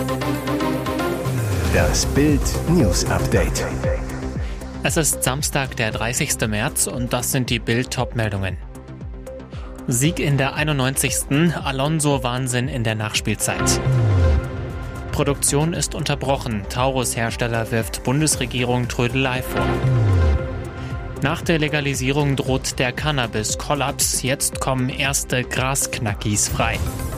Das Bild News Update. Es ist Samstag, der 30. März und das sind die Bild-Top-Meldungen. Sieg in der 91. Alonso-Wahnsinn in der Nachspielzeit. Produktion ist unterbrochen. Taurus-Hersteller wirft Bundesregierung Trödelei vor. Nach der Legalisierung droht der Cannabis-Kollaps. Jetzt kommen erste Grasknackis frei.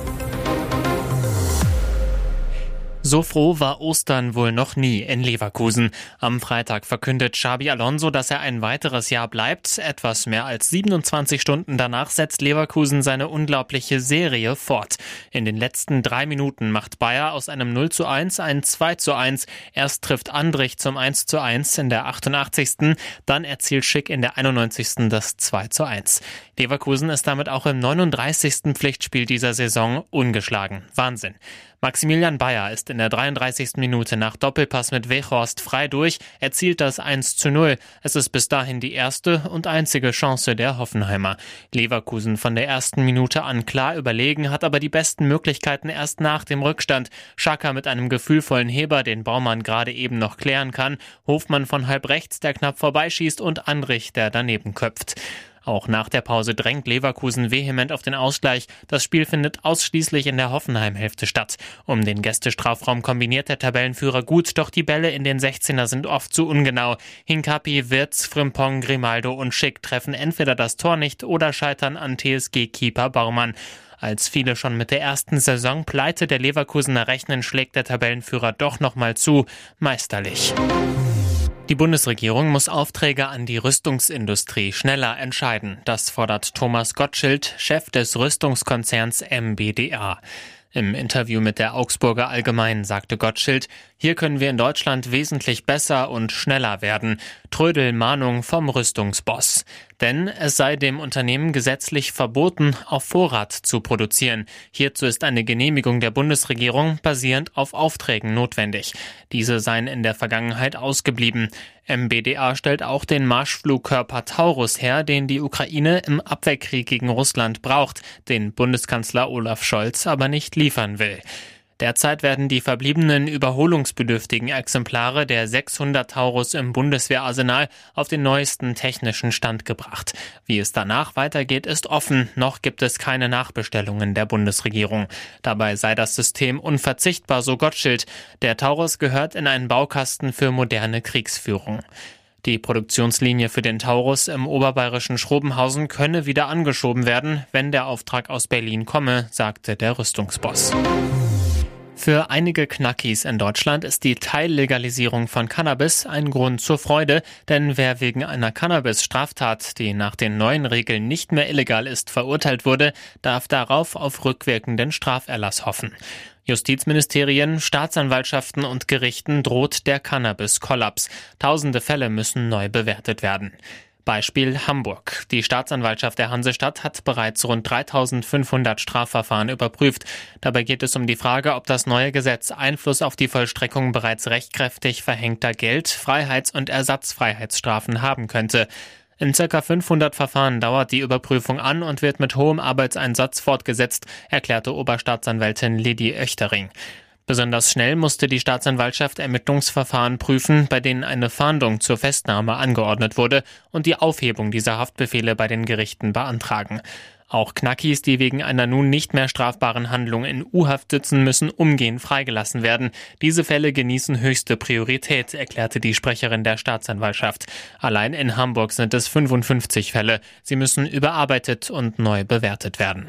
So froh war Ostern wohl noch nie in Leverkusen. Am Freitag verkündet Xabi Alonso, dass er ein weiteres Jahr bleibt. Etwas mehr als 27 Stunden danach setzt Leverkusen seine unglaubliche Serie fort. In den letzten 3 Minuten macht Bayer aus einem 0:1 ein 2:1. Erst trifft Andrich zum 1:1 in der 88. Dann erzielt Schick in der 91. das 2:1. Leverkusen ist damit auch im 39. Pflichtspiel dieser Saison ungeschlagen. Wahnsinn. Maximilian Bayer ist in der 33. Minute nach Doppelpass mit Weghorst frei durch, erzielt das 1:0. Es ist bis dahin die erste und einzige Chance der Hoffenheimer. Leverkusen von der ersten Minute an klar überlegen, hat aber die besten Möglichkeiten erst nach dem Rückstand. Xhaka mit einem gefühlvollen Heber, den Baumann gerade eben noch klären kann. Hofmann von halb rechts, der knapp vorbeischießt und Andrich, der daneben köpft. Auch nach der Pause drängt Leverkusen vehement auf den Ausgleich. Das Spiel findet ausschließlich in der Hoffenheim-Hälfte statt. Um den Gästestrafraum kombiniert der Tabellenführer gut, doch die Bälle in den 16er sind oft zu ungenau. Hincapi, Wirtz, Frimpong, Grimaldo und Schick treffen entweder das Tor nicht oder scheitern an TSG-Keeper Baumann. Als viele schon mit der ersten Saisonpleite der Leverkusener rechnen, schlägt der Tabellenführer doch nochmal zu. Meisterlich. Die Bundesregierung muss Aufträge an die Rüstungsindustrie schneller entscheiden. Das fordert Thomas Gottschild, Chef des Rüstungskonzerns MBDA. Im Interview mit der Augsburger Allgemeinen sagte Gottschild, hier können wir in Deutschland wesentlich besser und schneller werden. Trödel-Mahnung vom Rüstungsboss. Denn es sei dem Unternehmen gesetzlich verboten, auf Vorrat zu produzieren. Hierzu ist eine Genehmigung der Bundesregierung basierend auf Aufträgen notwendig. Diese seien in der Vergangenheit ausgeblieben. MBDA stellt auch den Marschflugkörper Taurus her, den die Ukraine im Abwehrkrieg gegen Russland braucht, den Bundeskanzler Olaf Scholz aber nicht liefern will. Derzeit werden die verbliebenen überholungsbedürftigen Exemplare der 600 Taurus im Bundeswehrarsenal auf den neuesten technischen Stand gebracht. Wie es danach weitergeht, ist offen. Noch gibt es keine Nachbestellungen der Bundesregierung. Dabei sei das System unverzichtbar, so Gottschild. Der Taurus gehört in einen Baukasten für moderne Kriegsführung. Die Produktionslinie für den Taurus im oberbayerischen Schrobenhausen könne wieder angeschoben werden, wenn der Auftrag aus Berlin komme, sagte der Rüstungsboss. Für einige Knackis in Deutschland ist die Teillegalisierung von Cannabis ein Grund zur Freude, denn wer wegen einer Cannabis-Straftat, die nach den neuen Regeln nicht mehr illegal ist, verurteilt wurde, darf darauf auf rückwirkenden Straferlass hoffen. Justizministerien, Staatsanwaltschaften und Gerichten droht der Cannabis-Kollaps. Tausende Fälle müssen neu bewertet werden. Beispiel Hamburg. Die Staatsanwaltschaft der Hansestadt hat bereits rund 3.500 Strafverfahren überprüft. Dabei geht es um die Frage, ob das neue Gesetz Einfluss auf die Vollstreckung bereits rechtskräftig verhängter Geld-, Freiheits- und Ersatzfreiheitsstrafen haben könnte. In ca. 500 Verfahren dauert die Überprüfung an und wird mit hohem Arbeitseinsatz fortgesetzt, erklärte Oberstaatsanwältin Lidi Oechtering. Besonders schnell musste die Staatsanwaltschaft Ermittlungsverfahren prüfen, bei denen eine Fahndung zur Festnahme angeordnet wurde und die Aufhebung dieser Haftbefehle bei den Gerichten beantragen. Auch Knackis, die wegen einer nun nicht mehr strafbaren Handlung in U-Haft sitzen, müssen umgehend freigelassen werden. Diese Fälle genießen höchste Priorität, erklärte die Sprecherin der Staatsanwaltschaft. Allein in Hamburg sind es 55 Fälle. Sie müssen überarbeitet und neu bewertet werden.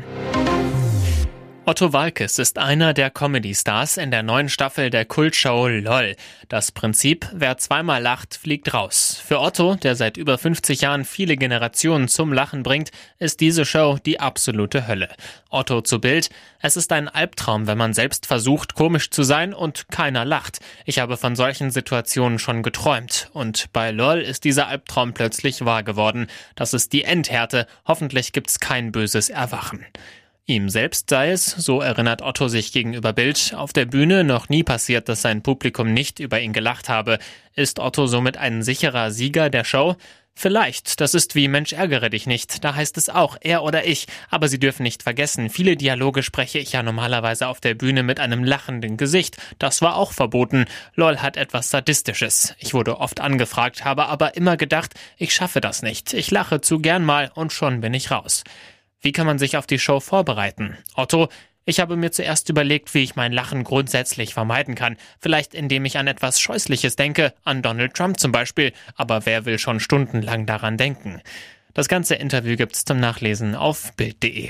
Otto Waalkes ist einer der Comedy-Stars in der neuen Staffel der Kultshow LOL. Das Prinzip, wer zweimal lacht, fliegt raus. Für Otto, der seit über 50 Jahren viele Generationen zum Lachen bringt, ist diese Show die absolute Hölle. Otto zu Bild: Es ist ein Albtraum, wenn man selbst versucht, komisch zu sein und keiner lacht. Ich habe von solchen Situationen schon geträumt. Und bei LOL ist dieser Albtraum plötzlich wahr geworden. Das ist die Endhärte. Hoffentlich gibt's kein böses Erwachen. Ihm selbst sei es, so erinnert Otto sich gegenüber Bild, auf der Bühne noch nie passiert, dass sein Publikum nicht über ihn gelacht habe. Ist Otto somit ein sicherer Sieger der Show? Vielleicht, das ist wie Mensch ärgere dich nicht, da heißt es auch er oder ich, aber Sie dürfen nicht vergessen, viele Dialoge spreche ich ja normalerweise auf der Bühne mit einem lachenden Gesicht, das war auch verboten. LOL hat etwas Sadistisches. Ich wurde oft angefragt, habe aber immer gedacht, ich schaffe das nicht, ich lache zu gern mal und schon bin ich raus. Wie kann man sich auf die Show vorbereiten? Otto: Ich habe mir zuerst überlegt, wie ich mein Lachen grundsätzlich vermeiden kann. Vielleicht indem ich an etwas Scheußliches denke, an Donald Trump zum Beispiel. Aber wer will schon stundenlang daran denken? Das ganze Interview gibt's zum Nachlesen auf Bild.de.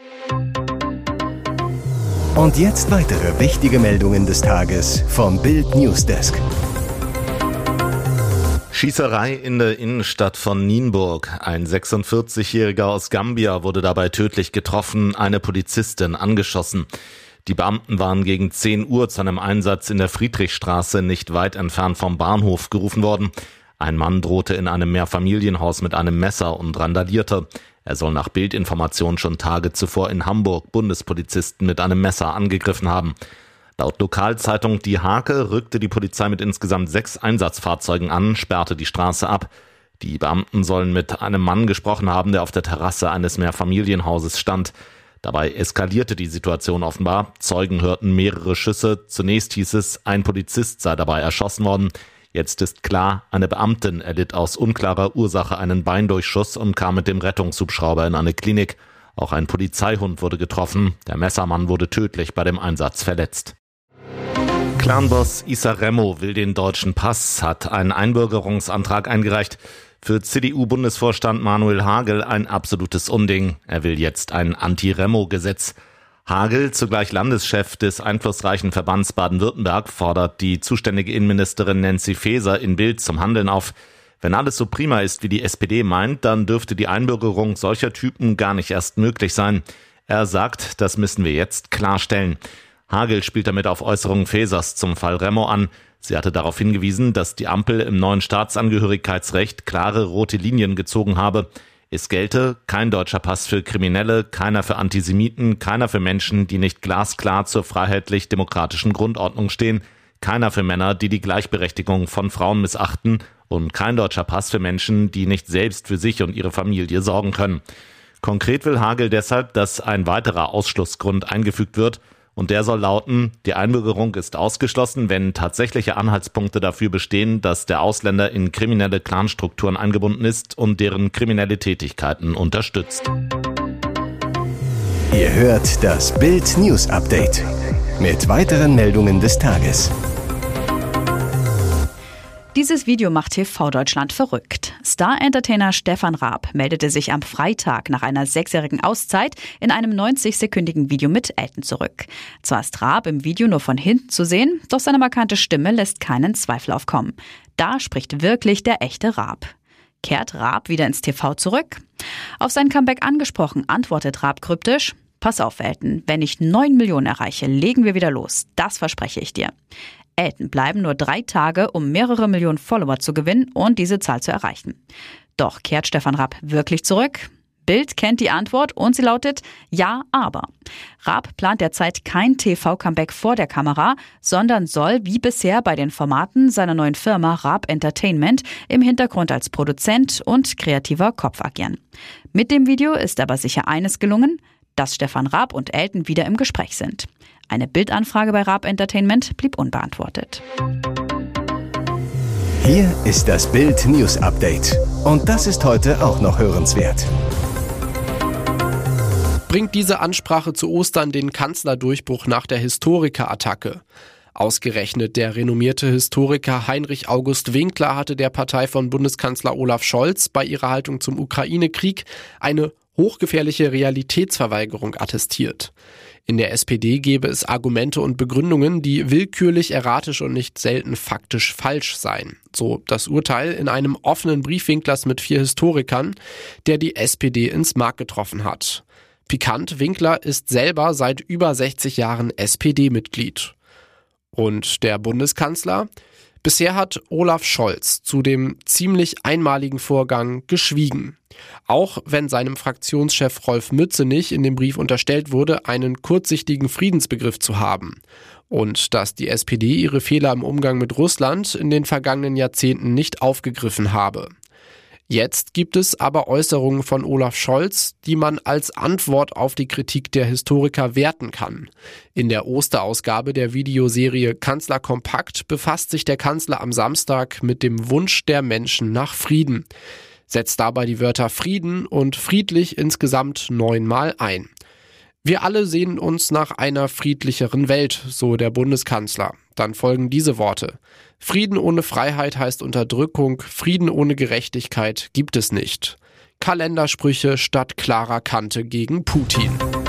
Und jetzt weitere wichtige Meldungen des Tages vom Bild Newsdesk. Schießerei in der Innenstadt von Nienburg. Ein 46-Jähriger aus Gambia wurde dabei tödlich getroffen, eine Polizistin angeschossen. Die Beamten waren gegen 10 Uhr zu einem Einsatz in der Friedrichstraße nicht weit entfernt vom Bahnhof gerufen worden. Ein Mann drohte in einem Mehrfamilienhaus mit einem Messer und randalierte. Er soll nach Bildinformationen schon Tage zuvor in Hamburg Bundespolizisten mit einem Messer angegriffen haben. Laut Lokalzeitung Die Hake rückte die Polizei mit insgesamt 6 Einsatzfahrzeugen an, sperrte die Straße ab. Die Beamten sollen mit einem Mann gesprochen haben, der auf der Terrasse eines Mehrfamilienhauses stand. Dabei eskalierte die Situation offenbar. Zeugen hörten mehrere Schüsse. Zunächst hieß es, ein Polizist sei dabei erschossen worden. Jetzt ist klar, eine Beamtin erlitt aus unklarer Ursache einen Beindurchschuss und kam mit dem Rettungshubschrauber in eine Klinik. Auch ein Polizeihund wurde getroffen. Der Messermann wurde tödlich bei dem Einsatz verletzt. Clanboss Issa Remo will den deutschen Pass, hat einen Einbürgerungsantrag eingereicht. Für CDU-Bundesvorstand Manuel Hagel ein absolutes Unding. Er will jetzt ein Anti-Remo-Gesetz. Hagel, zugleich Landeschef des einflussreichen Verbands Baden-Württemberg, fordert die zuständige Innenministerin Nancy Faeser in Bild zum Handeln auf. Wenn alles so prima ist, wie die SPD meint, dann dürfte die Einbürgerung solcher Typen gar nicht erst möglich sein. Er sagt, das müssen wir jetzt klarstellen. Hagel spielt damit auf Äußerungen Faesers zum Fall Remo an. Sie hatte darauf hingewiesen, dass die Ampel im neuen Staatsangehörigkeitsrecht klare rote Linien gezogen habe. Es gelte kein deutscher Pass für Kriminelle, keiner für Antisemiten, keiner für Menschen, die nicht glasklar zur freiheitlich-demokratischen Grundordnung stehen, keiner für Männer, die die Gleichberechtigung von Frauen missachten und kein deutscher Pass für Menschen, die nicht selbst für sich und ihre Familie sorgen können. Konkret will Hagel deshalb, dass ein weiterer Ausschlussgrund eingefügt wird, und der soll lauten, die Einbürgerung ist ausgeschlossen, wenn tatsächliche Anhaltspunkte dafür bestehen, dass der Ausländer in kriminelle Clanstrukturen eingebunden ist und deren kriminelle Tätigkeiten unterstützt. Ihr hört das Bild News Update mit weiteren Meldungen des Tages. Dieses Video macht TV Deutschland verrückt. Star-Entertainer Stefan Raab meldete sich am Freitag nach einer 6-jährigen Auszeit in einem 90-sekündigen Video mit Elton zurück. Zwar ist Raab im Video nur von hinten zu sehen, doch seine markante Stimme lässt keinen Zweifel aufkommen. Da spricht wirklich der echte Raab. Kehrt Raab wieder ins TV zurück? Auf sein Comeback angesprochen, antwortet Raab kryptisch: Pass auf, Elton, wenn ich 9 Millionen erreiche, legen wir wieder los. Das verspreche ich dir. Elton bleiben nur 3 Tage, um mehrere Millionen Follower zu gewinnen und diese Zahl zu erreichen. Doch kehrt Stefan Raab wirklich zurück? Bild kennt die Antwort und sie lautet: Ja, aber. Raab plant derzeit kein TV-Comeback vor der Kamera, sondern soll wie bisher bei den Formaten seiner neuen Firma Raab Entertainment im Hintergrund als Produzent und kreativer Kopf agieren. Mit dem Video ist aber sicher eines gelungen: dass Stefan Raab und Elton wieder im Gespräch sind. Eine Bildanfrage bei Raab Entertainment blieb unbeantwortet. Hier ist das Bild News Update. Und das ist heute auch noch hörenswert. Bringt diese Ansprache zu Ostern den Kanzlerdurchbruch nach der Historiker-Attacke? Ausgerechnet der renommierte Historiker Heinrich August Winkler hatte der Partei von Bundeskanzler Olaf Scholz bei ihrer Haltung zum Ukraine-Krieg eine hochgefährliche Realitätsverweigerung attestiert. In der SPD gäbe es Argumente und Begründungen, die willkürlich, erratisch und nicht selten faktisch falsch seien. So das Urteil in einem offenen Brief Winklers mit 4 Historikern, der die SPD ins Mark getroffen hat. Pikant, Winkler ist selber seit über 60 Jahren SPD-Mitglied. Und der Bundeskanzler? Bisher hat Olaf Scholz zu dem ziemlich einmaligen Vorgang geschwiegen. Auch wenn seinem Fraktionschef Rolf Mützenich in dem Brief unterstellt wurde, einen kurzsichtigen Friedensbegriff zu haben. Und dass die SPD ihre Fehler im Umgang mit Russland in den vergangenen Jahrzehnten nicht aufgegriffen habe. Jetzt gibt es aber Äußerungen von Olaf Scholz, die man als Antwort auf die Kritik der Historiker werten kann. In der Osterausgabe der Videoserie Kanzler Kompakt befasst sich der Kanzler am Samstag mit dem Wunsch der Menschen nach Frieden. Setzt dabei die Wörter Frieden und friedlich insgesamt 9-mal ein. Wir alle sehnen uns nach einer friedlicheren Welt, so der Bundeskanzler. Dann folgen diese Worte. Frieden ohne Freiheit heißt Unterdrückung, Frieden ohne Gerechtigkeit gibt es nicht. Kalendersprüche statt klarer Kante gegen Putin.